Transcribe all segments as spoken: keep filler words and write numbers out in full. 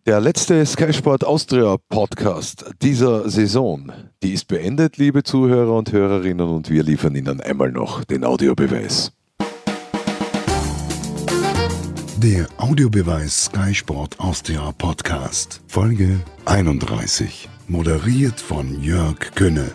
Der letzte Sky Sport Austria Podcast dieser Saison, die ist beendet, liebe Zuhörer und Hörerinnen, und wir liefern Ihnen einmal noch den Audiobeweis. Der Audiobeweis Sky Sport Austria Podcast, Folge einunddreißig, moderiert von Jörg Künne.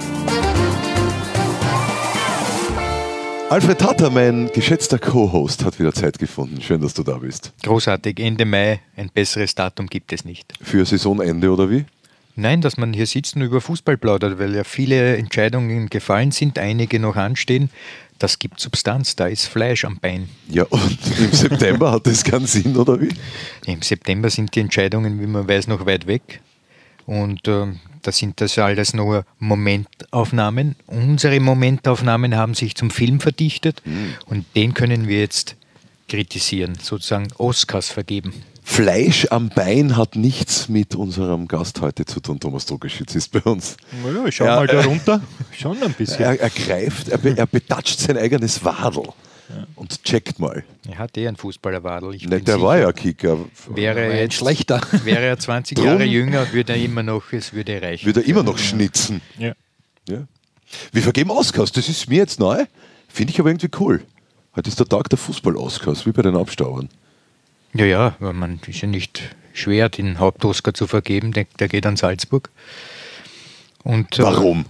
Alfred Tatter, mein geschätzter Co-Host, hat wieder Zeit gefunden. Schön, dass du da bist. Großartig. Ende Mai, ein besseres Datum gibt es nicht. Für Saisonende oder wie? Nein, dass man hier sitzt und über Fußball plaudert, weil ja viele Entscheidungen gefallen sind, einige noch anstehen. Das gibt Substanz, da ist Fleisch am Bein. Ja, und im September hat das keinen Sinn, oder wie? Im September sind die Entscheidungen, wie man weiß, noch weit weg. Und äh, da sind das alles nur Momentaufnahmen. Unsere Momentaufnahmen haben sich zum Film verdichtet mhm. und den können wir jetzt kritisieren, sozusagen Oscars vergeben. Fleisch am Bein hat nichts mit unserem Gast heute zu tun. Thomas Drogeschütz ist bei uns. Ja, ich schau ja, mal da runter. Schon ein bisschen. Er, er greift, er, be, er betatscht sein eigenes Wadel. Ja. Und checkt mal. Er hat eh einen Fußballerwadel. Nicht, der sicher, war ja Kicker. Wäre er jetzt schlechter. Wäre er zwanzig Drum Jahre jünger, würde er immer noch, es würde reichen. Würde er immer noch schnitzen. Ja. Ja. Wir vergeben Oscars, das ist mir jetzt neu. Finde ich aber irgendwie cool. Heute ist der Tag der Fußball-Oscars, wie bei den Abstaubern. Ja, ja, man ist ja nicht schwer, den Haupt-Oscar zu vergeben. Der, der geht an Salzburg. Und, Warum?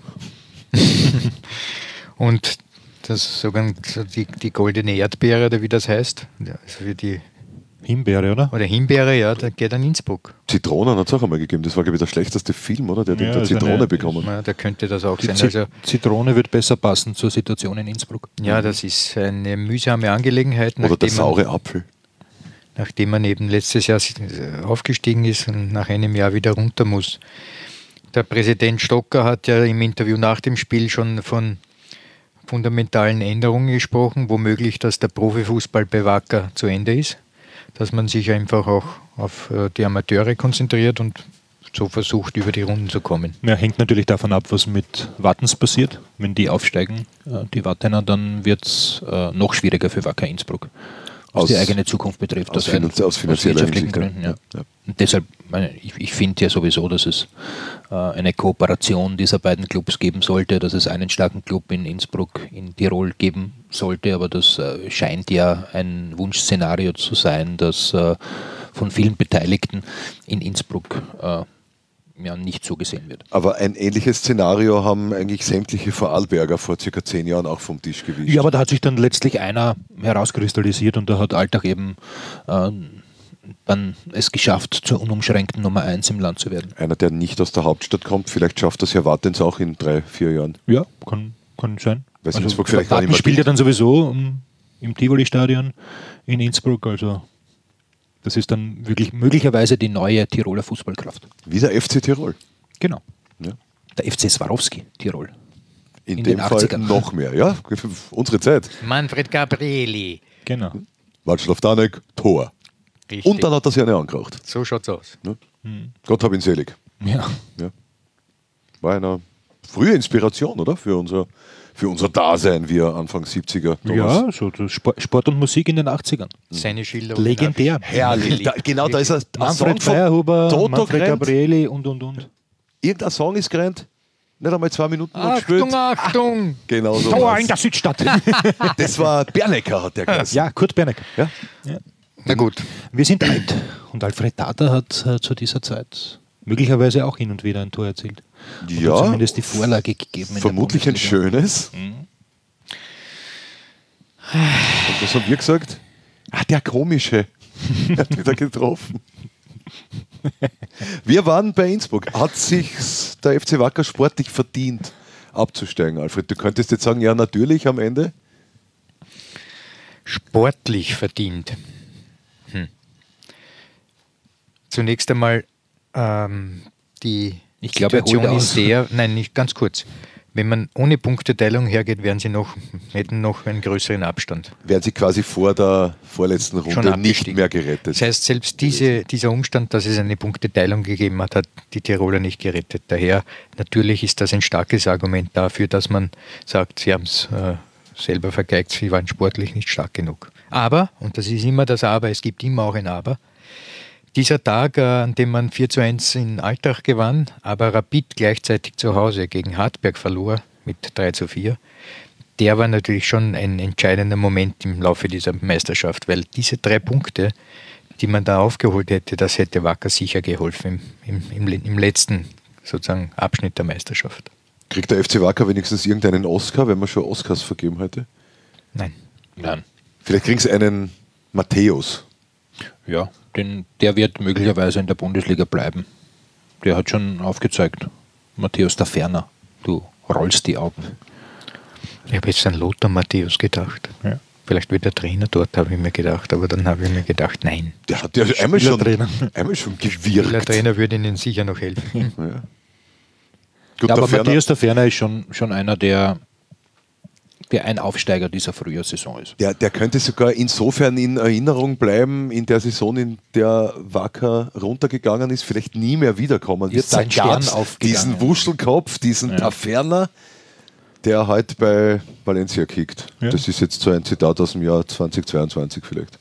und das sogar die, die goldene Erdbeere, oder wie das heißt, also für die Himbeere, oder? Oder Himbeere, ja, der geht an Innsbruck. Zitronen hat es auch einmal gegeben. Das war, glaube ich, der schlechteste Film, oder? Der hat ja, der Zitrone eine, bekommen. Ja, da könnte das auch die sein. Z- also, Zitrone wird besser passen zur Situation in Innsbruck. Ja, das ist eine mühsame Angelegenheit. Oder der saure man, Apfel. Nachdem man eben letztes Jahr aufgestiegen ist und nach einem Jahr wieder runter muss. Der Präsident Stocker hat ja im Interview nach dem Spiel schon von fundamentalen Änderungen gesprochen, womöglich, dass der Profifußball bei Wacker zu Ende ist, dass man sich einfach auch auf die Amateure konzentriert und so versucht, über die Runden zu kommen. Ja, hängt natürlich davon ab, was mit Wattens passiert. Wenn die aufsteigen, die Wattener, dann wird es noch schwieriger für Wacker Innsbruck, was aus, die eigene Zukunft betrifft. Aus, Finanz- aus finanzieller Hinsicht. Gründen, ja. Ja. Und deshalb, ich, ich finde ja sowieso, dass es äh, eine Kooperation dieser beiden Clubs geben sollte, dass es einen starken Club in Innsbruck, in Tirol geben sollte, aber das äh, scheint ja ein Wunschszenario zu sein, das äh, von vielen Beteiligten in Innsbruck äh, ja, nicht so gesehen wird. Aber ein ähnliches Szenario haben eigentlich sämtliche Vorarlberger vor circa zehn Jahren auch vom Tisch gewischt. Ja, aber da hat sich dann letztlich einer herauskristallisiert und da hat Alltag eben äh, dann es geschafft, zur unumschränkten Nummer eins im Land zu werden. Einer, der nicht aus der Hauptstadt kommt, vielleicht schafft das ja Wattens auch in drei, vier Jahren. Ja, kann, kann sein. Weil also, Innsbruck vielleicht Wattens spielt ja dann sowieso um, im Tivoli-Stadion in Innsbruck, also das ist dann wirklich möglicherweise die neue Tiroler Fußballkraft. Wie der F C Tirol. Genau. Ja. Der F C Swarovski Tirol. In, in dem Fall noch mehr, ja. Unsere Zeit. Manfred Gabrieli. Genau. Václav Danek, Tor. Richtig. Und dann hat er sich eine angeraucht. So schaut's aus. Ja. Hm. Gott hab ihn selig. Ja. Ja. War eine frühe Inspiration, oder? Für unser, für unser Dasein, wie Anfang siebziger. Thomas. Ja, so Sport, Sport und Musik in den achtzigern. Seine Schilderung. Legendär. Herrlich. Da, genau, da ist er. Manfred Feierhuber, Manfred Gabrieli und, und, und. Irgendein Song ist gerannt. Nicht einmal zwei Minuten Achtung, gespielt. Achtung! Genau so. Tor in der Südstadt. Das war Bernecker, hat der geheißen. Ja, Kurt Bernecker. Ja? Ja. Na gut. Wir sind alt und Alfred Tatter hat äh, zu dieser Zeit möglicherweise auch hin und wieder ein Tor erzielt. Ja. Oder zumindest die Vorlage gegeben. Vermutlich ein schönes. Mhm. Und was haben wir gesagt? Ah, der komische. Hat wieder getroffen. Wir waren bei Innsbruck. Hat sich der F C Wacker sportlich verdient, abzusteigen, Alfred? Du könntest jetzt sagen, ja, natürlich am Ende. Sportlich verdient. Hm. Zunächst einmal ähm, die ich glaube, Situation ist der, nein, nicht ganz kurz. Wenn man ohne Punkteteilung hergeht, wären sie noch, hätten noch einen größeren Abstand. Wären sie quasi vor der vorletzten Runde nicht mehr gerettet. Das heißt, selbst diese, dieser Umstand, dass es eine Punkteteilung gegeben hat, hat die Tiroler nicht gerettet. Daher, natürlich ist das ein starkes Argument dafür, dass man sagt, sie haben es äh, selber vergeigt, sie waren sportlich nicht stark genug. Aber, und das ist immer das Aber, es gibt immer auch ein Aber, dieser Tag, äh, an dem man vier zu eins in Altach gewann, aber Rapid gleichzeitig zu Hause gegen Hartberg verlor mit drei zu vier, der war natürlich schon ein entscheidender Moment im Laufe dieser Meisterschaft, weil diese drei Punkte, die man da aufgeholt hätte, das hätte Wacker sicher geholfen im, im, im, im letzten sozusagen Abschnitt der Meisterschaft. Kriegt der F C Wacker wenigstens irgendeinen Oscar, wenn man schon Oscars vergeben hätte? Nein. Nein. Vielleicht kriegen sie einen Matthäus. Ja, denn der wird möglicherweise in der Bundesliga bleiben. Der hat schon aufgezeigt. Matthäus Taferner, du rollst die Augen. Ich habe jetzt an Lothar Matthäus gedacht. Ja. Vielleicht wird der Trainer dort, habe ich mir gedacht. Aber dann habe ich mir gedacht, nein. Der hat ja einmal schon, einmal schon gewirkt. Der Trainer würde Ihnen sicher noch helfen. Ja. Gut, Ja, aber Taferner- Matthäus Taferner ist schon, schon einer, der, der ein Aufsteiger dieser Frühjahrssaison ist. Der, der könnte sogar insofern in Erinnerung bleiben, in der Saison, in der Wacker runtergegangen ist, vielleicht nie mehr wiederkommen wird. Ist seit Da Jahren gab's aufgegangen. diesen Wuschelkopf, diesen Ja. Taferner, der heute bei Valencia kickt. Ja. Das ist jetzt so ein Zitat aus dem Jahr zweitausendzweiundzwanzig vielleicht.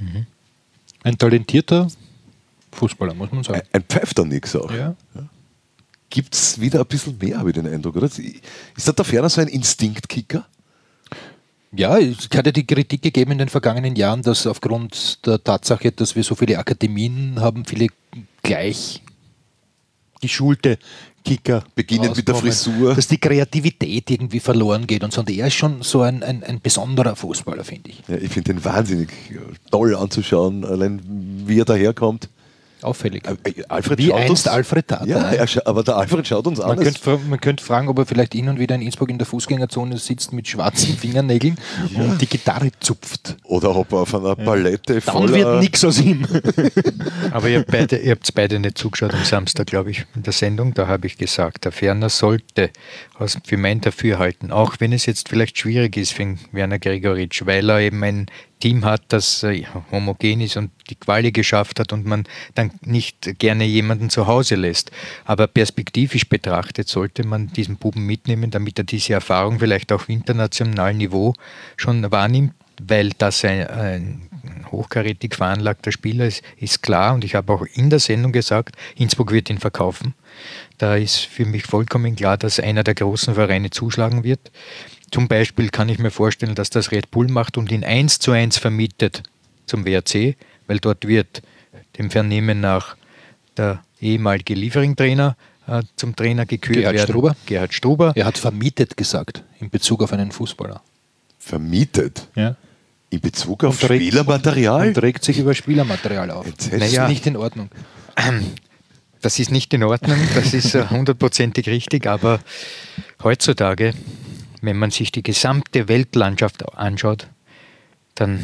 Ein talentierter Fußballer, muss man sagen. Ein, ein pfeift da nix auch. Ja. Gibt es wieder ein bisschen mehr, habe ich den Eindruck, oder? Ist der Taferner so ein Instinktkicker? Ja, es hat ja die Kritik gegeben in den vergangenen Jahren, dass aufgrund der Tatsache, dass wir so viele Akademien haben, viele gleich geschulte Kicker Beginnend mit der rauskommen, Frisur. dass die Kreativität irgendwie verloren geht und so. Und er ist schon so ein, ein, ein besonderer Fußballer, finde ich. Ja, ich finde den wahnsinnig toll anzuschauen, allein wie er daherkommt. Auffällig. Äh, Alfred Wie schaut einst uns, Alfred Tata. Ja, er, scha- aber der Alfred schaut uns an. Man als- könnte, fra- man könnte fragen, ob er vielleicht hin und wieder in Innsbruck in der Fußgängerzone sitzt mit schwarzen Fingernägeln und die Gitarre zupft. Oder ob er auf einer Palette Dann voller... wird nichts aus ihm. Aber ihr habt beide, ihr habt beide nicht zugeschaut am Samstag, glaube ich, in der Sendung. Da habe ich gesagt, der Ferner sollte aus, für mein Dafürhalten, auch wenn es jetzt vielleicht schwierig ist für den Werner Gregoritsch, weil er eben ein Team hat, das äh, homogen ist und die Quali geschafft hat und man dann nicht gerne jemanden zu Hause lässt. Aber perspektivisch betrachtet sollte man diesen Buben mitnehmen, damit er diese Erfahrung vielleicht auf internationalem Niveau schon wahrnimmt, weil das ein, ein hochkarätig veranlagter Spieler ist, ist klar. Und ich habe auch in der Sendung gesagt, Innsbruck wird ihn verkaufen. Da ist für mich vollkommen klar, dass einer der großen Vereine zuschlagen wird. Zum Beispiel kann ich mir vorstellen, dass das Red Bull macht und ihn eins zu eins vermietet zum W R C, weil dort wird dem Vernehmen nach der ehemalige Liefering-Trainer äh, zum Trainer gekürt Gerhard werden. Struber. Gerhard Struber. Er hat vermietet gesagt, in Bezug auf einen Fußballer. vermietet. Ja. In Bezug auf Und regt- Spielermaterial? Und regt sich über Spielermaterial auf. Jetzt Das hättest ist Naja. nicht in Ordnung. Das ist nicht in Ordnung, das ist äh, hundertprozentig richtig, aber heutzutage, wenn man sich die gesamte Weltlandschaft anschaut, dann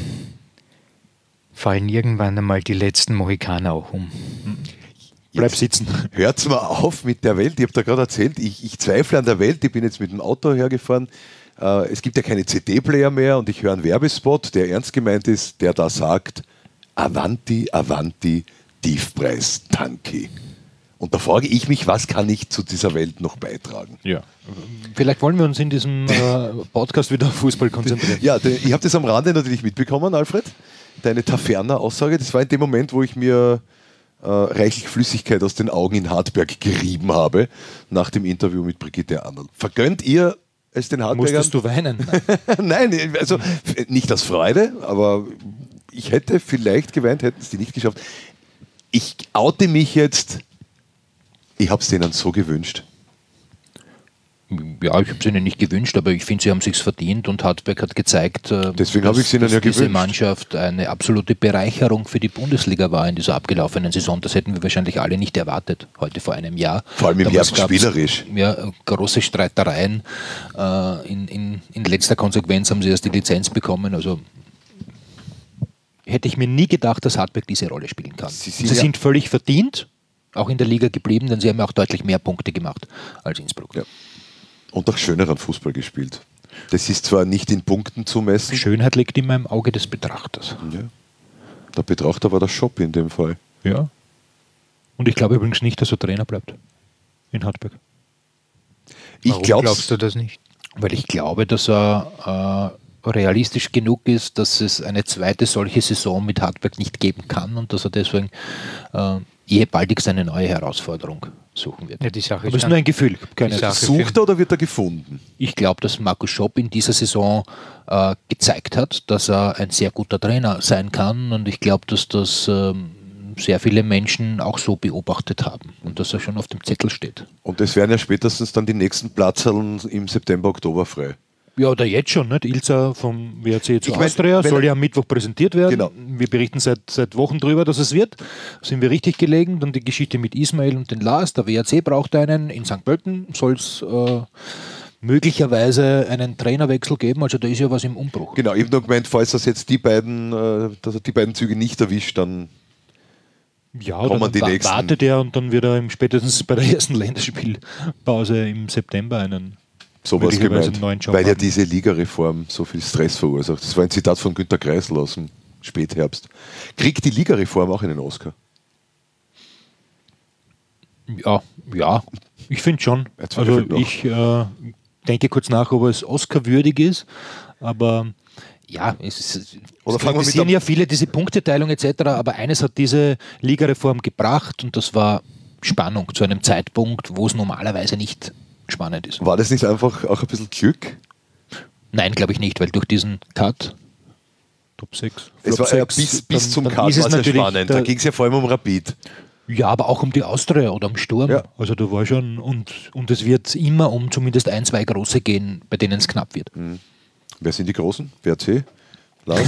fallen irgendwann einmal die letzten Mohikaner auch um. Bleib sitzen. Hört's mal auf mit der Welt. Ich habe da gerade erzählt, ich, ich zweifle an der Welt. Ich bin jetzt mit dem Auto hergefahren. Äh, es gibt ja keine C D-Player mehr und ich höre einen Werbespot, der ernst gemeint ist, der da sagt, Avanti, Avanti, Tiefpreis, Tanki. Und da frage ich mich, was kann ich zu dieser Welt noch beitragen? Ja. Vielleicht wollen wir uns in diesem äh, Podcast wieder auf Fußball konzentrieren. Ja, de- ich habe das am Rande natürlich mitbekommen, Alfred. Deine Taferner-Aussage, das war in dem Moment, wo ich mir äh, reichlich Flüssigkeit aus den Augen in Hartberg gerieben habe, nach dem Interview mit Brigitte Anderl. Vergönnt ihr es den Hartbergern? Musstest du weinen? Nein, also f- nicht aus Freude, aber ich hätte vielleicht geweint, hätten es die nicht geschafft. Ich oute mich jetzt, ich habe es denen so gewünscht. Ja, ich habe es ihnen nicht gewünscht, aber ich finde, sie haben es sich verdient und Hartberg hat gezeigt, äh, Deswegen dass, habe ich es ihnen dass ja diese gewünscht. Mannschaft eine absolute Bereicherung für die Bundesliga war in dieser abgelaufenen Saison. Das hätten wir wahrscheinlich alle nicht erwartet, heute vor einem Jahr. Vor allem im Damals Herbst gab's, spielerisch. Ja, große Streitereien. Äh, in, in, in letzter Konsequenz haben sie erst die Lizenz bekommen. Also hätte ich mir nie gedacht, dass Hartberg diese Rolle spielen kann. Sie Sie sind sind, ja- völlig verdient, auch in der Liga geblieben, denn sie haben ja auch deutlich mehr Punkte gemacht als Innsbruck. Ja. Und auch schöneren Fußball gespielt. Das ist zwar nicht in Punkten zu messen. Schönheit liegt immer im Auge des Betrachters. Ja. Der Betrachter war der Shop in dem Fall. Ja. Und ich glaube übrigens nicht, dass er Trainer bleibt in Hartberg. Ich Warum glaube, glaubst du das nicht? Weil ich glaube, dass er realistisch genug ist, dass es eine zweite solche Saison mit Hartberg nicht geben kann und dass er deswegen äh, ehebaldigst eine neue Herausforderung suchen wird. Ja, die Sache Aber es ist nur ein Gefühl. Keine Sucht er oder wird er gefunden? Ich glaube, dass Markus Schopp in dieser Saison äh, gezeigt hat, dass er ein sehr guter Trainer sein kann und ich glaube, dass das ähm, sehr viele Menschen auch so beobachtet haben und dass er schon auf dem Zettel steht. Und es werden ja spätestens dann die nächsten Platzerln im September, Oktober frei. Ja, oder jetzt schon, nicht? Ilza vom W R C zu Ich mein, Austria soll ja am Mittwoch präsentiert werden. Genau. Wir berichten seit, seit Wochen darüber, dass es wird. Sind wir richtig gelegen. Dann die Geschichte mit Ismail und den Lars. Der W R C braucht einen. In Sankt Pölten soll es äh, möglicherweise einen Trainerwechsel geben. Also da ist ja was im Umbruch. Genau, ich habe nur gemeint, falls das jetzt die beiden, äh, dass er die beiden Züge nicht erwischt, dann Ja, kommen dann die wa- nächsten. wartet er und dann wird er im, spätestens bei der ersten Länderspielpause im September einen sowas möglicherweise gemeint, einen neuen Job weil ja haben. diese Ligareform so viel Stress verursacht. Das war ein Zitat von Günter Kreisel aus dem Spätherbst. Kriegt die Ligareform auch einen Oscar? Ja, ja, ich finde schon. Jetzt Also vielleicht auch. ich äh, denke kurz nach, ob es Oscar-würdig ist, aber Ja, es, ist, Oder es fangen wir mit kritisieren der- ja viele diese Punkteteilung et cetera, aber eines hat diese Ligareform gebracht und das war Spannung zu einem Zeitpunkt, wo es normalerweise nicht spannend ist. War das nicht einfach auch ein bisschen Glück? Nein, glaube ich nicht, weil durch diesen Cut, Top sechs. Es war ja bis, bis zum Cut ist es war es ja natürlich spannend. Da der- ging es ja vor allem um Rapid. ja, aber auch um die Austria oder um Sturm. Ja. Also da war schon, Und, und es wird immer um zumindest ein, zwei große gehen, bei denen es knapp wird. Wer sind die Großen? W R C? Lars?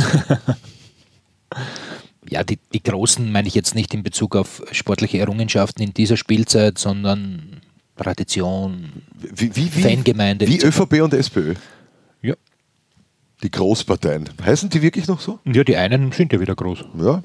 Ja, die, die Großen meine ich jetzt nicht in Bezug auf sportliche Errungenschaften in dieser Spielzeit, sondern Tradition, Wie, wie, wie, Fangemeinde. wie ÖVP und SPÖ? ja. Die Großparteien. Heißen die wirklich noch so? Ja, die einen sind ja wieder groß. Ja.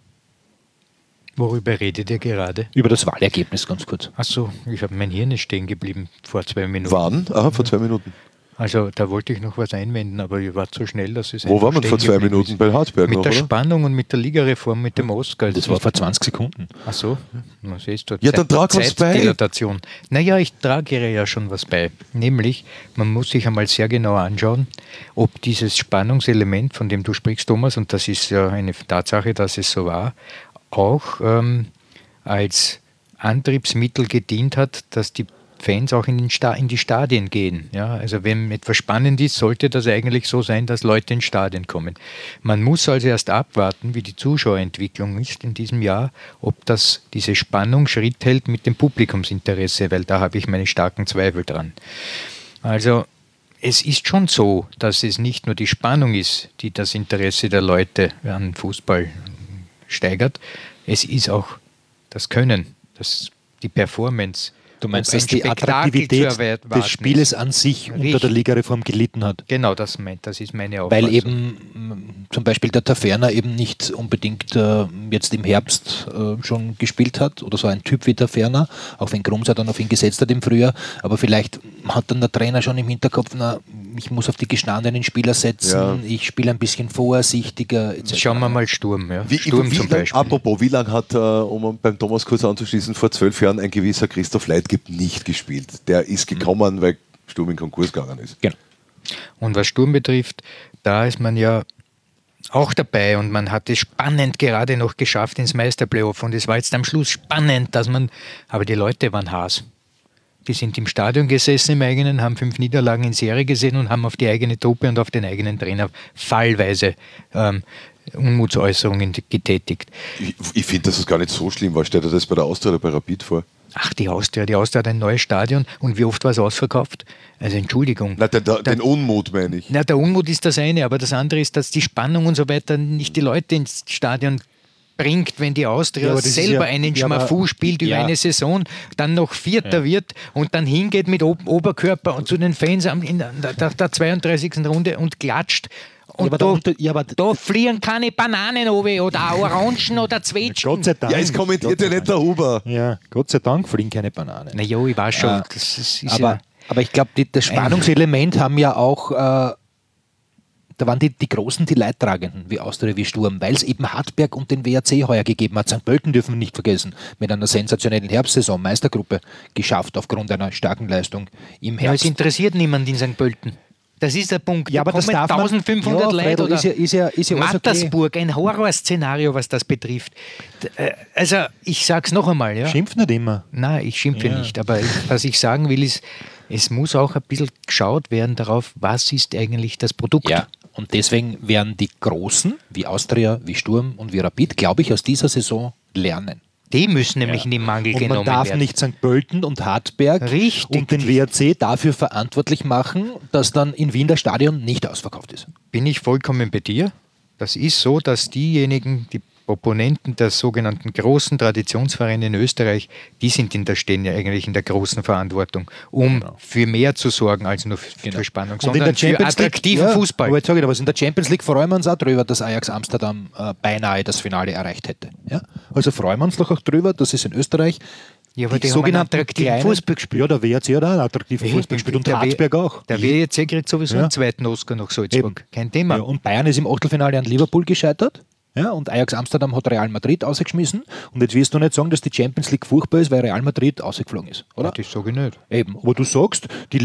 Worüber redet ihr gerade? Über das Wahlergebnis ganz kurz. Achso, ich habe mein Hirn ist stehen geblieben vor zwei Minuten. Wann? Aha, vor zwei Minuten. Also da wollte ich noch was einwenden, aber ihr wart so schnell, dass es Wo einfach war man stehen vor zwei geblieben Minuten? ist. Bei Hartberg Mit noch, der oder? Spannung und mit der Ligareform, mit dem Oscar. Das war vor zwanzig Sekunden. Ach so, na, siehst du, Ja, dann trag was bei. Zeitdilatation. Naja, ich trage ja schon was bei. Nämlich, man muss sich einmal sehr genau anschauen, ob dieses Spannungselement, von dem du sprichst, Thomas, und das ist ja eine Tatsache, dass es so war, auch ähm, als Antriebsmittel gedient hat, dass die Fans auch in, den Sta- in die Stadien gehen. Ja, also wenn etwas spannend ist, sollte das eigentlich so sein, dass Leute in Stadien kommen. Man muss also erst abwarten, wie die Zuschauerentwicklung ist in diesem Jahr, ob das diese Spannung Schritt hält mit dem Publikumsinteresse, weil da habe ich meine starken Zweifel dran. Also es ist schon so, dass es nicht nur die Spannung ist, die das Interesse der Leute an Fußball steigert, es ist auch das Können, das, die Performance. Du meinst, Ob ein dass die Spektakel Attraktivität zu erwarten des ist. Spieles an sich unter Richtig. der Ligareform gelitten hat? Genau, das, meint, das ist meine Auffassung. Weil eben m, zum Beispiel der Taferner eben nicht unbedingt äh, jetzt im Herbst äh, schon gespielt hat oder so ein Typ wie Taferner, auch wenn Grumser dann auf ihn gesetzt hat im Frühjahr, aber vielleicht hat dann der Trainer schon im Hinterkopf, na, ich muss auf die gestandenen Spieler setzen, Ja. ich spiele ein bisschen vorsichtiger et cetera. Schauen wir mal Sturm. Ja. Wie, Sturm wie zum lang, Beispiel. apropos, wie lange hat, äh, um beim Thomas kurz anzuschließen, vor zwölf Jahren ein gewisser Christoph Leitgeb nicht gespielt? Der ist gekommen, weil Sturm in Konkurs gegangen ist. Genau. Und was Sturm betrifft, da ist man ja auch dabei und man hat es spannend gerade noch geschafft ins Meisterplayoff und es war jetzt am Schluss spannend, dass man, aber die Leute waren Haas. Die sind im Stadion gesessen im eigenen, haben fünf Niederlagen in Serie gesehen und haben auf die eigene Truppe und auf den eigenen Trainer fallweise ähm, Unmutsäußerungen getätigt. Ich, ich finde, dass es gar nicht so schlimm war. Stellt er das bei der Austria oder bei Rapid vor? Ach, die Austria, die Austria hat ein neues Stadion und wie oft war es ausverkauft? Also Entschuldigung. Nein, den, den, Da- den Unmut meine ich. Na, der Unmut ist das eine, aber das andere ist, dass die Spannung und so weiter nicht die Leute ins Stadion bringt, wenn die Austria Ja, aber das ist selber ja- einen ja, aber- Schmafu spielt über ja. eine Saison, dann noch Vierter wird und dann hingeht mit Ob- Oberkörper und zu den Fans am- in der, der, der zweiunddreißigsten Runde und klatscht. Und aber da, der Unter- ja, aber- da fliegen keine Bananen runter oder auch Orangen oder Zwetschgen. Gott sei Dank. Ja, es kommentiert ja nicht der Huber. Ja, Gott sei Dank fliegen keine Bananen. Na ja, ich weiß schon. Äh, das ist, ist aber, ja, aber ich glaube, das Spannungselement haben ja auch, äh, da waren die, die Großen, die Leidtragenden, wie Austria, wie Sturm, weil es eben Hartberg und den W R C heuer gegeben hat. Sankt Pölten dürfen wir nicht vergessen, mit einer sensationellen Herbstsaison, Meistergruppe geschafft aufgrund einer starken Leistung im ja, es Herbst. interessiert niemand in Sankt Pölten. Das ist der Punkt. Ja, aber das darf man, eintausendfünfhundert ja, Leute oder ist ja, ist ja, ist ja Mattersburg, okay. Ein Horrorszenario, was das betrifft. Also ich sage es noch einmal. Ja. Schimpf nicht immer. Nein, ich schimpfe Ja. nicht. Aber was ich sagen will, ist, es muss auch ein bisschen geschaut werden darauf, was ist eigentlich das Produkt. Ja, und deswegen werden die Großen, wie Austria, wie Sturm und wie Rapid, glaube ich, aus dieser Saison lernen. Die müssen nämlich in den Mangel Und man genommen darf werden. nicht Sankt Pölten und Hartberg Richtig. und den W R C dafür verantwortlich machen, dass dann in Wien das Stadion nicht ausverkauft ist. Bin ich vollkommen bei dir. Das ist so, dass diejenigen, die Opponenten der sogenannten großen Traditionsvereine in Österreich, die sind in der, stehen ja eigentlich in der großen Verantwortung, um Genau. für mehr zu sorgen als nur für, für Spannung, Und in sondern der für Champions League, attraktiven ja, Fußball. Aber jetzt sage ich dir was, in der Champions League freuen wir uns auch drüber, dass Ajax Amsterdam äh, beinahe das Finale erreicht hätte. Ja? Also freuen wir uns doch auch drüber, dass es in Österreich Ja, aber die haben einen attraktiven Fußball gespielt. Ja, der W R C hat auch einen attraktiven Eben, Fußball gespielt und der W- Hartberg auch. Der W R C kriegt sowieso Ja. einen zweiten Oscar nach Salzburg. Eben. Kein Thema. Ja, und Bayern ist im Achtelfinale an Liverpool gescheitert. Ja, und Ajax Amsterdam hat Real Madrid ausgeschmissen. Und jetzt wirst du nicht sagen, dass die Champions League furchtbar ist, weil Real Madrid ausgeflogen ist, oder? Das sage ich nicht. Eben. Aber du sagst, die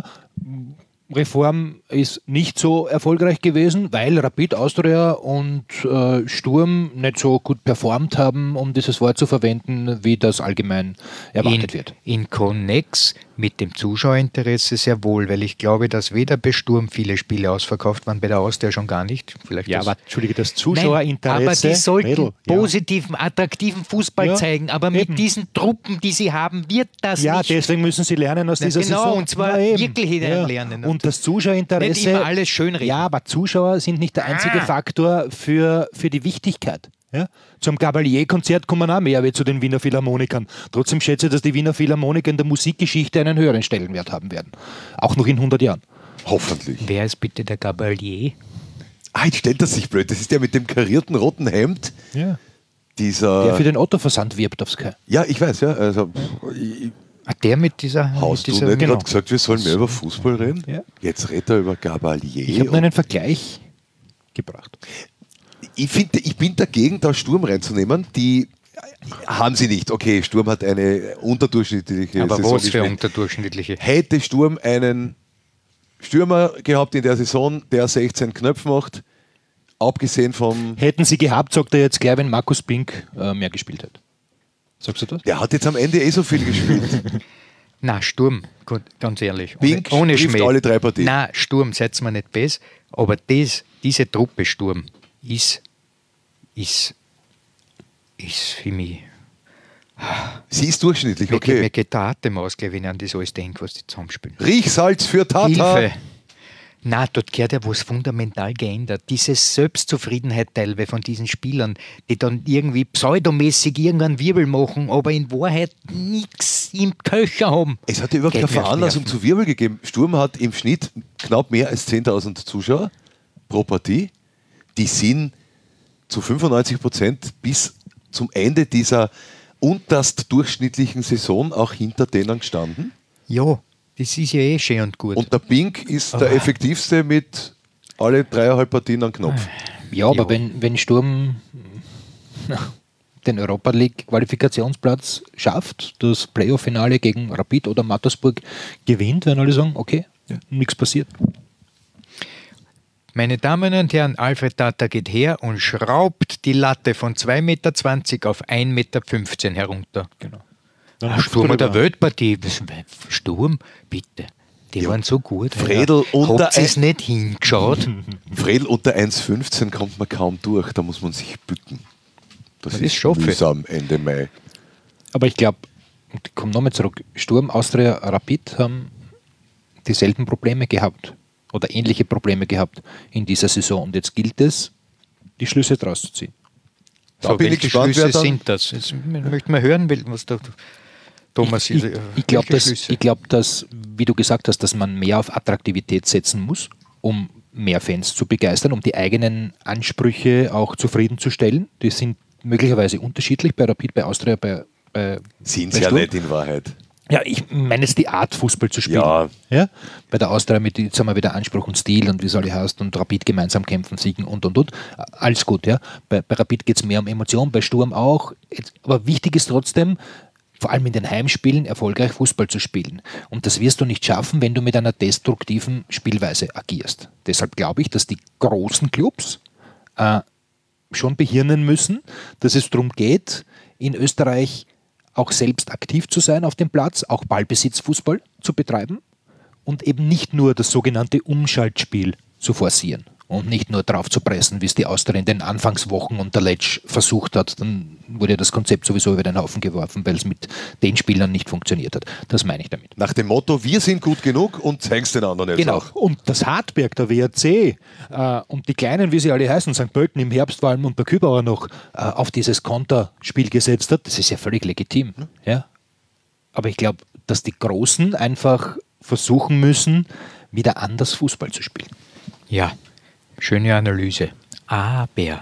Liga-Reform ist nicht so erfolgreich gewesen, weil Rapid, Austria und äh, Sturm nicht so gut performt haben, um dieses Wort zu verwenden, wie das allgemein erwartet in, wird. In Connex mit dem Zuschauerinteresse sehr wohl, weil ich glaube, dass weder bei Sturm viele Spiele ausverkauft waren, bei der Austria schon gar nicht. Vielleicht Ja, das- aber Entschuldige, das Nein, Zuschauerinteresse. aber die sollten Mädel, ja. positiven, attraktiven Fußball Ja, zeigen. Aber mit eben. diesen Truppen, die sie haben, wird das Ja, nicht. deswegen müssen sie lernen aus Na, dieser genau, Saison. und zwar eben. wirklich lernen. Und das Zuschauerinteresse. Nicht immer alles schönreden. Ja, aber Zuschauer sind nicht der einzige Ah. Faktor für, für die Wichtigkeit. Ja? Zum Gabalier-Konzert kommen auch mehr wie zu den Wiener Philharmonikern. Trotzdem schätze ich, dass die Wiener Philharmoniker in der Musikgeschichte einen höheren Stellenwert haben werden. Auch noch in hundert Jahren. Hoffentlich. Wer ist bitte der Gabalier? Ah, jetzt stellt das sich blöd. Das ist der mit dem karierten roten Hemd. Ja. Dieser. Der für den Otto-Versand wirbt auf Sky. Ja, ich weiß, ja. Also, ich, Ah, der mit dieser... hast mit du dieser nicht genau. gerade gesagt, wir sollen mehr über Fußball reden? Ja. Jetzt redet er über Gabalier. Ich habe nur einen Vergleich gebracht. Ich finde, ich bin dagegen, da Sturm reinzunehmen. Die haben sie nicht. Okay, Sturm hat eine unterdurchschnittliche Aber Saison was für gespielt. unterdurchschnittliche? Hätte Sturm einen Stürmer gehabt in der Saison, der sechzehn Knöpfe macht, abgesehen vom... Hätten sie gehabt, sagt er jetzt gleich, wenn Markus Pink äh, mehr gespielt hat. Sagst du das? Der hat jetzt am Ende eh so viel gespielt. Na, Sturm, gut, ganz ehrlich. Ohne, Pink ohne trifft Schmäh. alle drei Partien. Na, Sturm, seid mir nicht besser. Aber das, diese Truppe Sturm ist, ist, ist für mich. Sie ist durchschnittlich, Mir, geht, mir okay. geht der Atem aus, gleich, wenn ich an das alles denke, was die zusammenspielen. Riechsalz für Tata. Hilfe! Na, dort gehört ja was fundamental geändert. Diese Selbstzufriedenheit teilweise von diesen Spielern, die dann irgendwie pseudomäßig irgendeinen Wirbel machen, aber in Wahrheit nichts im Köcher haben. Es hat ja überhaupt Geht keine mir auf Veranlassung Nerven. zu Wirbel gegeben. Sturm hat im Schnitt knapp mehr als zehntausend Zuschauer pro Partie. Die sind zu fünfundneunzig Prozent bis zum Ende dieser unterst durchschnittlichen Saison auch hinter denen gestanden. Ja, das ist ja eh schön und gut. Und der Pink ist der effektivste mit alle dreieinhalb Partien am Knopf. Ja, aber Jo. wenn, wenn Sturm den Europa League Qualifikationsplatz schafft, das Playoff-Finale gegen Rapid oder Mattersburg gewinnt, werden alle sagen, okay, nichts passiert. Meine Damen und Herren, Alfred Tata geht her und schraubt die Latte von zwei Meter zwanzig auf ein Meter fünfzehn herunter. Genau. Ah, Sturm der Weltpartie. Was- Sturm, bitte. Die waren so gut. Fredel unter Habt ihr es ein- nicht hingeschaut? Fredel unter eins Komma fünfzehn kommt man kaum durch, da muss man sich bücken. Das, Das ist ist schaffe. mühsam Ende Mai. Aber ich glaube, ich komme nochmal zurück, Sturm, Austria, Rapid haben dieselben Probleme gehabt oder ähnliche Probleme gehabt in dieser Saison. Und jetzt gilt es, die Schlüsse draus zu ziehen. Da bin ich welche gespannt, Schlüsse wer dann- sind das? Jetzt möchte man hören, was der Thomas Ich, ist. ich glaube, Welche dass, Schlüsse? ich glaub, dass, wie du gesagt hast, dass man mehr auf Attraktivität setzen muss, um mehr Fans zu begeistern, um die eigenen Ansprüche auch zufriedenzustellen. Die sind möglicherweise unterschiedlich bei Rapid, bei Austria, bei, bei Sind bei sie ja Sturm. nicht in Wahrheit. Ja, ich meine jetzt die Art, Fußball zu spielen. Ja. Ja? Bei der Austria mit, jetzt haben wir wieder Anspruch und Stil und wie es alle heißt und Rapid gemeinsam kämpfen, siegen und und und. Alles gut, ja. Bei, bei Rapid geht es mehr um Emotion, bei Sturm auch. Jetzt, aber wichtig ist trotzdem, vor allem in den Heimspielen, erfolgreich Fußball zu spielen. Und das wirst du nicht schaffen, wenn du mit einer destruktiven Spielweise agierst. Deshalb glaube ich, dass die großen Clubs äh, schon behirnen müssen, dass es darum geht, in Österreich auch selbst aktiv zu sein auf dem Platz, auch Ballbesitzfußball zu betreiben und eben nicht nur das sogenannte Umschaltspiel zu forcieren. Und nicht nur drauf zu pressen, wie es die Austria in den Anfangswochen unter Letsch versucht hat. Dann wurde das Konzept sowieso über den Haufen geworfen, weil es mit den Spielern nicht funktioniert hat. Das meine ich damit. Nach dem Motto, wir sind gut genug und zeigen es den anderen jetzt genau. auch. Und das Hartberg, der W R C äh, und die Kleinen, wie sie alle heißen, Sankt Pölten im Herbst vor allem und bei Kübauer noch äh, auf dieses Konterspiel gesetzt hat, das ist ja völlig legitim. Mhm. Ja? Aber ich glaube, dass die Großen einfach versuchen müssen, wieder anders Fußball zu spielen. Ja. Schöne Analyse. Aber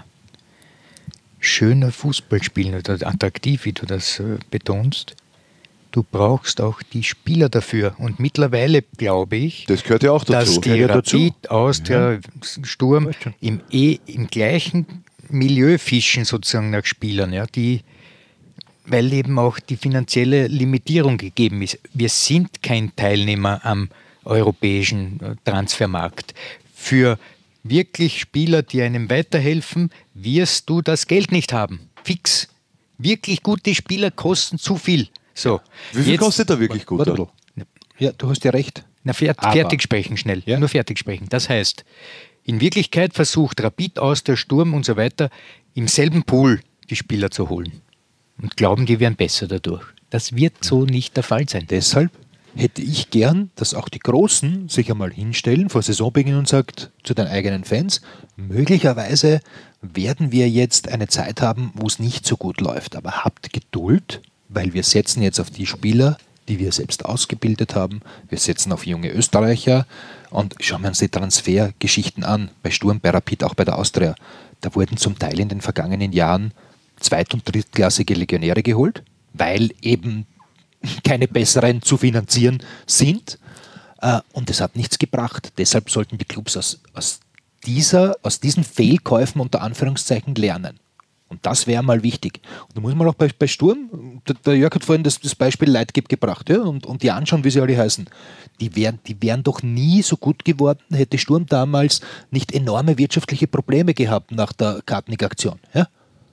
schöner Fußball spielen oder attraktiv, wie du das äh, betonst, du brauchst auch die Spieler dafür. Und mittlerweile glaube ich, das gehört ja auch dazu. dass die ja Rapid, dazu. Austria, Ja. Sturm im, eh, im gleichen Milieu fischen sozusagen nach Spielern, ja, die, weil eben auch die finanzielle Limitierung gegeben ist. Wir sind kein Teilnehmer am europäischen äh, Transfermarkt. Für wirklich Spieler, die einem weiterhelfen, wirst du das Geld nicht haben. Fix. Wirklich gute Spieler kosten zu viel. So. Wie viel Jetzt, kostet er wirklich gut? Warte, ja, du hast ja recht. Na, fer Aber- fertig sprechen schnell. Ja. Nur fertig sprechen. Das heißt, in Wirklichkeit versucht Rapid, Austria, Sturm und so weiter im selben Pool die Spieler zu holen. Und glauben, die wären besser dadurch. Das wird so nicht der Fall sein. Deshalb hätte ich gern, dass auch die Großen sich einmal hinstellen vor Saisonbeginn und sagt zu den eigenen Fans, möglicherweise werden wir jetzt eine Zeit haben, wo es nicht so gut läuft. Aber habt Geduld, weil wir setzen jetzt auf die Spieler, die wir selbst ausgebildet haben. Wir setzen auf junge Österreicher und schauen wir uns die Transfergeschichten an. Bei Sturm, bei Rapid, auch bei der Austria. Da wurden zum Teil in den vergangenen Jahren zweit- und drittklassige Legionäre geholt, weil eben keine besseren zu finanzieren sind. Äh, und es hat nichts gebracht. Deshalb sollten die Clubs aus, aus, dieser, aus diesen Fehlkäufen unter Anführungszeichen lernen. Und das wäre mal wichtig. Und da muss man auch bei, bei Sturm, der, der Jörg hat vorhin das, das Beispiel Leitgeb gebracht, ja, und, und die anschauen, wie sie alle heißen. Die wären, die wären doch nie so gut geworden, hätte Sturm damals nicht enorme wirtschaftliche Probleme gehabt nach der Kartnick-Aktion. Ja?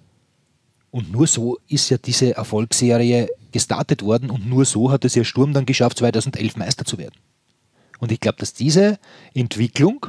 Und nur so ist ja diese Erfolgsserie gestartet worden und nur so hat es ja Sturm dann geschafft, zweitausendelf Meister zu werden. Und ich glaube, dass diese Entwicklung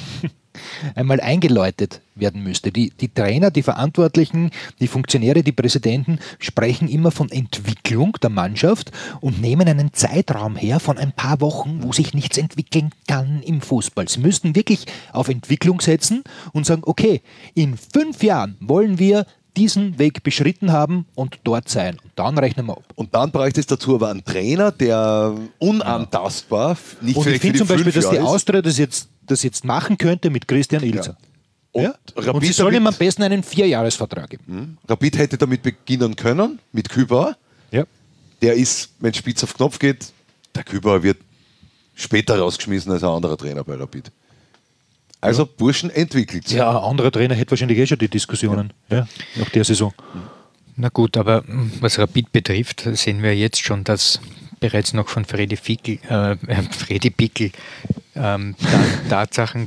einmal eingeläutet werden müsste. Die, die Trainer, die Verantwortlichen, die Funktionäre, die Präsidenten sprechen immer von Entwicklung der Mannschaft und nehmen einen Zeitraum her von ein paar Wochen, wo sich nichts entwickeln kann im Fußball. Sie müssten wirklich auf Entwicklung setzen und sagen, okay, in fünf Jahren wollen wir diesen Weg beschritten haben und dort sein. Und dann rechnen wir ab. Und dann bräuchte es dazu aber einen Trainer, der unantastbar, nicht Und ich vielleicht für finde die zum Beispiel, fünf dass die Jahre ist. Austria das jetzt, das jetzt machen könnte mit Christian Ilzer. Und, Ja? Rapid Und sie sollen ihm am damit- besten einen Vierjahresvertrag geben. Rapid hätte damit beginnen können, mit Kübauer. Ja. Der ist, wenn Spitz auf Knopf geht, der Kübauer wird später rausgeschmissen als ein anderer Trainer bei Rapid. Also Burschen entwickelt sich. Ja, ein anderer Trainer hätte wahrscheinlich eh schon die Diskussionen ja. nach der Saison. Na gut, aber mm, was Rapid betrifft, sehen wir jetzt schon, dass bereits noch von Freddy Fickel, äh, Freddy Pickel ähm, Ta- Tatsachen,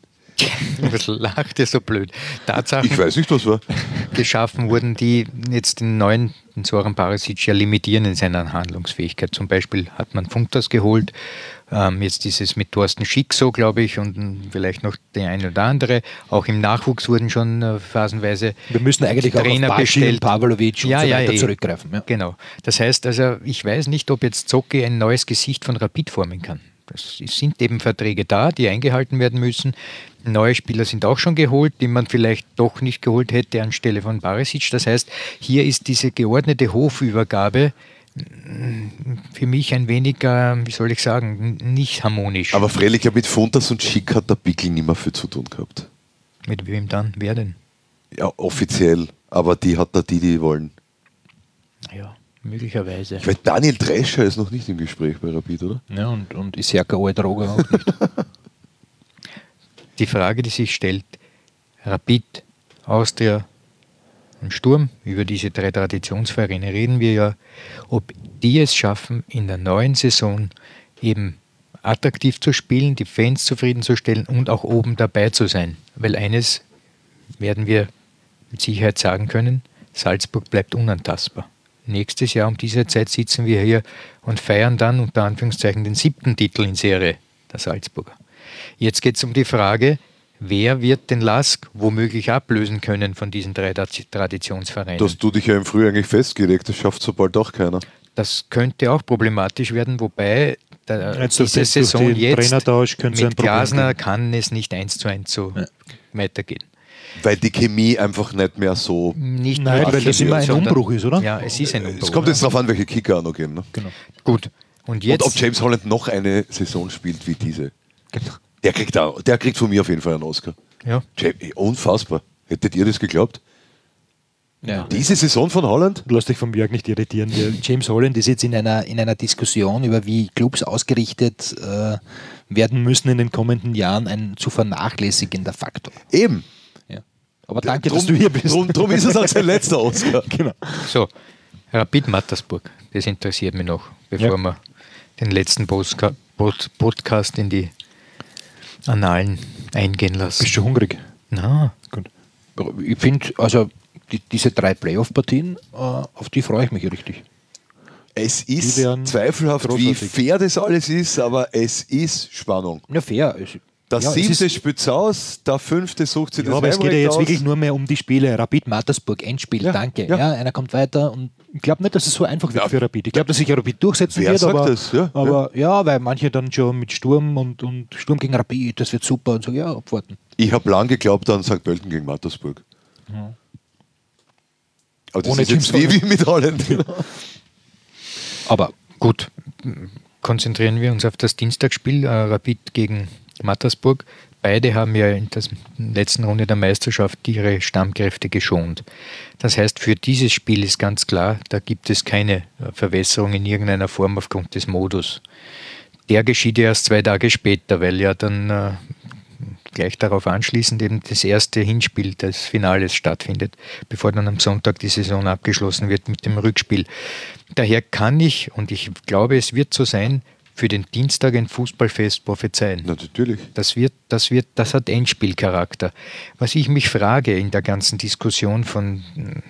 was lacht ihr so blöd, Tatsachen Ich weiß nicht, was war. geschaffen wurden, die jetzt den neuen den Zoran Barisic ja limitieren in seiner Handlungsfähigkeit. Zum Beispiel hat man Funktas geholt, ähm, jetzt ist es mit Thorsten Schick so, glaube ich, und ähm, vielleicht noch der eine oder andere. Auch im Nachwuchs wurden schon äh, phasenweise Wir müssen eigentlich Trainer auch auf Baci bestellt. und Pavlovic und Ja, so ja, weiter eh. zurückgreifen. Ja. Genau. Das heißt also, ich weiß nicht, ob jetzt Zocki ein neues Gesicht von Rapid formen kann. Es sind eben Verträge da, die eingehalten werden müssen. Neue Spieler sind auch schon geholt, die man vielleicht doch nicht geholt hätte anstelle von Barisic. Das heißt, hier ist diese geordnete Hofübergabe für mich ein wenig, äh, wie soll ich sagen, nicht harmonisch. Aber freilich, ja, mit Funtas und Schick hat der Pickel nicht mehr viel zu tun gehabt. Mit wem dann? Wer denn? Ja, offiziell. Aber die hat da die, die wollen. Ja, möglicherweise. Ich weiß, Daniel Drescher ist noch nicht im Gespräch bei Rapid, oder? Ja, und, und Isiaka Oedroga auch nicht. Die Frage, die sich stellt, Rapid, Austria, und Sturm, über diese drei Traditionsvereine reden wir ja, ob die es schaffen, in der neuen Saison eben attraktiv zu spielen, die Fans zufriedenzustellen und auch oben dabei zu sein. Weil eines werden wir mit Sicherheit sagen können, Salzburg bleibt unantastbar. Nächstes Jahr um diese Zeit sitzen wir hier und feiern dann unter Anführungszeichen den siebten Titel in Serie, der Salzburger. Jetzt geht es um die Frage, wer wird den Lask womöglich ablösen können von diesen drei Traditionsvereinen? Dass du dich ja im Frühjahr eigentlich festgelegt, das schafft so bald auch keiner. Das könnte auch problematisch werden, wobei der, Jetzt diese durch Saison den jetzt Trainertausch könnte es ein mit Problem Glasner geben. kann es nicht eins zu eins so Ja. weitergehen. Weil die Chemie einfach nicht mehr so... Nicht Nein, nur weil die das Chemie, immer ein sondern- Umbruch ist, oder? Ja, es ist ein Umbruch. Es kommt jetzt darauf an, welche Kicker auch noch gehen. Ne? Genau. Gut. Und Und jetzt ob James Holland noch eine Saison spielt wie diese. Der kriegt, auch, der kriegt von mir auf jeden Fall einen Oscar. ja, James, unfassbar. Hättet ihr das geglaubt? Ja. Diese Saison von Holland? Lass dich vom Jörg nicht irritieren. Der James Holland ist jetzt in einer, in einer Diskussion über, wie Clubs ausgerichtet äh, werden müssen in den kommenden Jahren, ein zu vernachlässigender Faktor. Eben. Ja. Aber danke, dass du hier bist. Drum, drum ist es auch sein letzter Oscar. Genau. so. Rapid Mattersburg, das interessiert mich noch, bevor Ja. wir den letzten Postka- Pod- Podcast in die Annalen eingehen lassen. Bist du hungrig? Na, Gut. Ich finde, also die, diese drei Playoff-Partien, äh, auf die freue ich mich richtig. Es Die ist wären zweifelhaft, wie großartig. fair das alles ist, aber es ist Spannung. Ja, fair. Es- Das Ja, es siebte ist- spitzt aus, der fünfte sucht sich Ja, das aber es geht ja Heimrecht jetzt aus. wirklich nur mehr um die Spiele. Rapid Mattersburg, Endspiel, Ja, danke. ja. Ja. einer kommt weiter und ich glaube nicht, dass es so einfach wird Ja. für Rapid. Ich glaube, dass sich Rapid durchsetzen Wer wird, sagt aber, das? Ja, aber ja. weil manche dann schon mit Sturm und, und Sturm gegen Rapid, das wird super und so, ja, abwarten. Ich habe lang geglaubt an Sankt Pölten gegen Mattersburg. Aber das Ohne ist jetzt James wie, wie mit Holland. aber gut, konzentrieren wir uns auf das Dienstagsspiel, äh, Rapid gegen Mattersburg. Beide haben ja in der letzten Runde der Meisterschaft ihre Stammkräfte geschont. Das heißt, für dieses Spiel ist ganz klar, da gibt es keine äh, Verwässerung in irgendeiner Form aufgrund des Modus. Der geschieht ja erst zwei Tage später, weil ja dann äh, gleich darauf anschließend eben das erste Hinspiel des Finales stattfindet, bevor dann am Sonntag die Saison abgeschlossen wird mit dem Rückspiel. Daher kann ich, und ich glaube, es wird so sein, für den Dienstag ein Fußballfest prophezeien. Na, natürlich. Das wird, das wird, das hat Endspielcharakter. Was ich mich frage in der ganzen Diskussion von,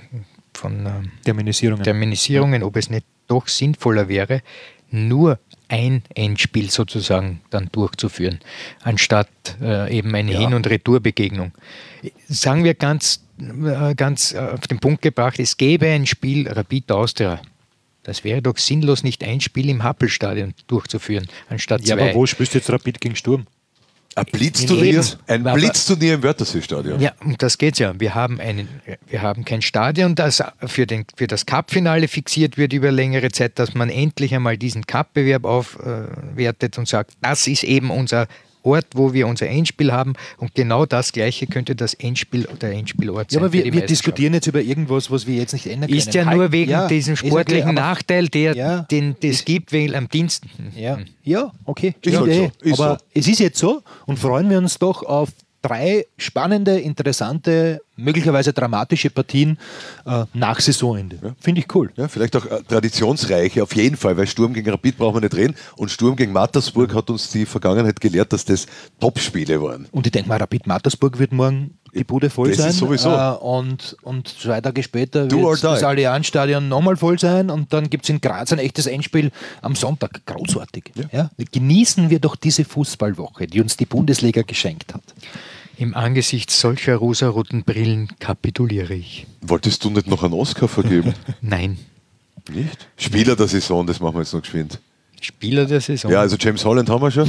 von ähm, Terminisierungen. Terminisierungen, ob es nicht doch sinnvoller wäre, nur ein Endspiel sozusagen dann durchzuführen, anstatt äh, eben eine Ja. Hin- und Retourbegegnung. Sagen wir ganz, äh, ganz auf den Punkt gebracht, es gäbe ein Spiel Rapid Austria. Das wäre doch sinnlos, nicht ein Spiel im Happelstadion durchzuführen, anstatt Ja, zwei. aber wo spielst du jetzt Rapid gegen Sturm? Ein Blitzturnier, Eben. ein Aber- Blitzturnier im Wörthersee-Stadion. Ja, um das geht's ja. Wir haben, einen, wir haben kein Stadion, das für, den, für das Cup-Finale fixiert wird über längere Zeit, dass man endlich einmal diesen Cup-Bewerb aufwertet und sagt, das ist eben unser Ort, wo wir unser Endspiel haben, und genau das Gleiche könnte das Endspiel oder Endspielort Ja, sein. aber für wir, die wir Meisterschaft. diskutieren jetzt über irgendwas, was wir jetzt nicht ändern können. Ist ja Halt- nur wegen ja, diesem ist ja sportlichen klar, aber- Nachteil, der Ja. den es gibt, weil am Dienst. Ja, ja, okay. Ist Ja, halt eh. so, ist aber so. es ist jetzt so, und freuen wir uns doch auf drei spannende, interessante, möglicherweise dramatische Partien äh, nach Saisonende. Finde ich cool. Ja, vielleicht auch äh, traditionsreiche, auf jeden Fall, weil Sturm gegen Rapid brauchen wir nicht reden. Und Sturm gegen Mattersburg hat uns die Vergangenheit gelehrt, dass das Top-Spiele waren. Und ich denke mal, Rapid Mattersburg wird morgen die Bude voll Das sein. ist sowieso. Äh, und, und zwei Tage später Do or wird die. das Allianzstadion nochmal voll sein. Und dann gibt es in Graz ein echtes Endspiel am Sonntag. Großartig. Ja. Genießen wir doch diese Fußballwoche, die uns die Bundesliga geschenkt hat. Im Angesicht solcher rosaroten Brillen kapituliere ich. Wolltest du nicht noch einen Oscar vergeben? Nein. Nicht? Spieler der Saison, das machen wir jetzt noch geschwind. Spieler der Saison. Ja, also James Holland haben wir schon.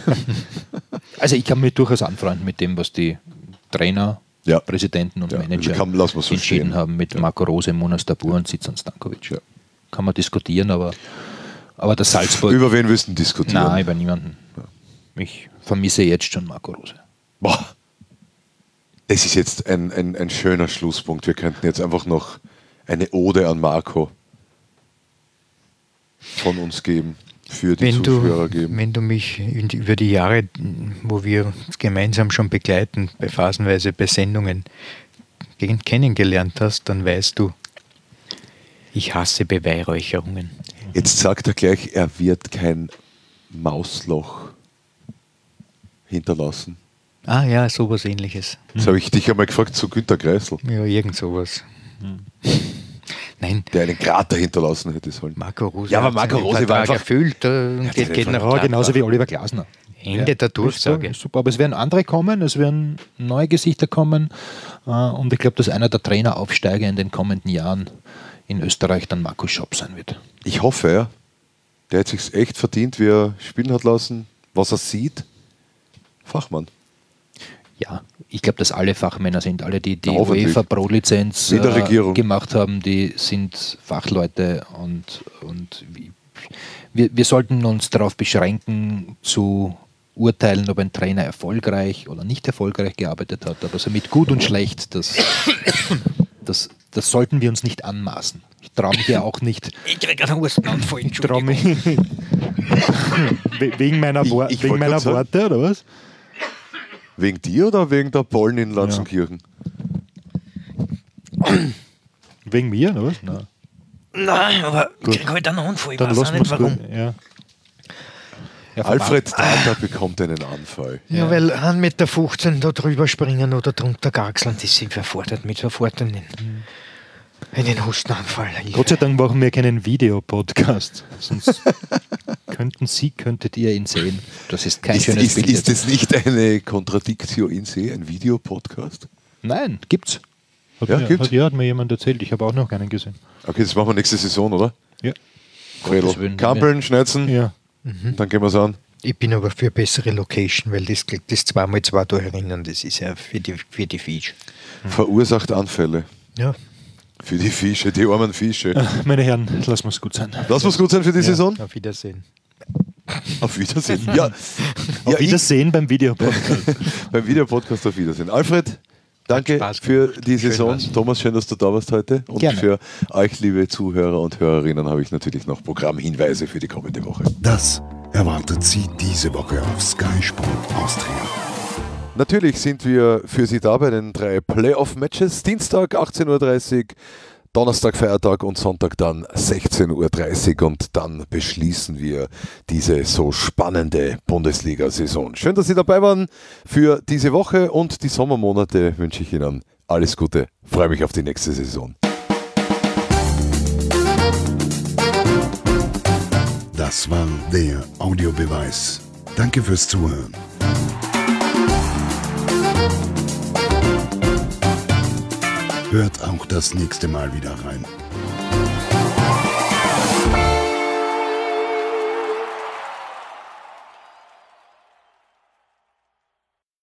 Also ich kann mich durchaus anfreunden mit dem, was die Trainer, Ja. Präsidenten und Ja, Manager kann- lassen wir so entschieden stehen. haben mit Marco Rose, Munas Dabur und Zizan Stankovic. Kann man diskutieren, aber, aber das Salzburg... Über wen willst du denn diskutieren? Nein, über niemanden. Ich vermisse jetzt schon Marco Rose. Boah. Das ist jetzt ein, ein, ein schöner Schlusspunkt. Wir könnten jetzt einfach noch eine Ode an Marco von uns geben, für die wenn Zuhörer du, geben. wenn du mich in die, über die Jahre, wo wir uns gemeinsam schon begleiten, bei phasenweise bei Sendungen, kennengelernt hast, dann weißt du, ich hasse Beweihräucherungen. Jetzt sagt er gleich, er wird kein Mausloch hinterlassen. Ah ja, sowas Ähnliches. Das habe ich dich einmal gefragt zu Günter Kreisel, Ja, irgend sowas. Nein, der einen Krater hinterlassen hätte sollen. Marco Rose Ja, aber hat Marco seinen Rose war Vertrag einfach- erfüllt äh, und geht, geht nach Ja, genauso wie Oliver Glasner. Ende der Durchsage. Ist super, aber es werden andere kommen, es werden neue Gesichter kommen äh, und ich glaube, dass einer der Traineraufsteiger in den kommenden Jahren in Österreich dann Markus Schopp sein wird. Ich hoffe, ja. Der hat sich echt verdient, wie er spielen hat lassen, was er sieht. Fachmann. Ja, ich glaube, dass alle Fachmänner sind, alle, die die Ja, hoffentlich. UEFA Pro-Lizenz Wie der Regierung. gemacht haben, die sind Fachleute und, und wir, wir sollten uns darauf beschränken, zu urteilen, ob ein Trainer erfolgreich oder nicht erfolgreich gearbeitet hat, aber so mit gut und schlecht, das, das, das sollten wir uns nicht anmaßen. Ich traue mich ja auch nicht. Ich kriege einen Hustenanfall, Ich traue mich We- wegen meiner, Ich- Wor ich wegen wollte meiner grad sagen. Worte, oder was? Wegen dir oder wegen der Pollen in Lanzenkirchen? Wegen mir, oder was? Nein. Nein, aber Gut. ich kriege halt einen Anfall. Ich Dann weiß lassen auch wir nicht es warum. gut. Ja. Ja, Alfred Data bekommt einen Anfall. Ja, weil ein Meter fünfzehn da drüber springen oder drunter gaxeln, das sind verfordert mit sofort einen, einen Hustenanfall. Gott sei Dank machen wir keinen Videopodcast. Sonst könnten Sie, könntet ihr ihn sehen. Das ist kein Ist, schönes ist, Bild. ist das nicht eine Contradictio in se, ein Videopodcast? Nein, gibt's. Hat, Ja, mir, gibt's. Hat, ja, hat mir jemand erzählt. Ich habe auch noch keinen gesehen. Okay, das machen wir nächste Saison, oder? Ja. Fredel. Gottes Willen. Kampeln, Schneizen, Ja. dann gehen wir es an. Ich bin aber für bessere Location, weil das, das zweimal zwei da erinnern, das ist ja für die, für die Fische. Verursacht Anfälle. Ja. Für die Fische, die armen Fische. Meine Herren, lassen wir es gut sein. Lass uns gut sein für die Saison. Auf Wiedersehen. Auf Wiedersehen. Ja, Auf ja Wiedersehen beim Videopodcast. ich, beim Videopodcast auf Wiedersehen. Alfred, danke Spaß für gemacht. die Schön Saison. war's. Thomas, schön, dass du da warst heute. Und Gerne. für euch, liebe Zuhörer und Hörerinnen, habe ich natürlich noch Programmhinweise für die kommende Woche. Das erwartet Sie diese Woche auf Sky Sport Austria. Natürlich sind wir für Sie da bei den drei Playoff-Matches. Dienstag achtzehn Uhr dreißig, Donnerstag Feiertag und Sonntag dann sechzehn Uhr dreißig und dann beschließen wir diese so spannende Bundesliga-Saison. Schön, dass Sie dabei waren für diese Woche und die Sommermonate wünsche ich Ihnen alles Gute. Freue mich auf die nächste Saison. Das war der Audiobeweis. Danke fürs Zuhören. Hört auch das nächste Mal wieder rein.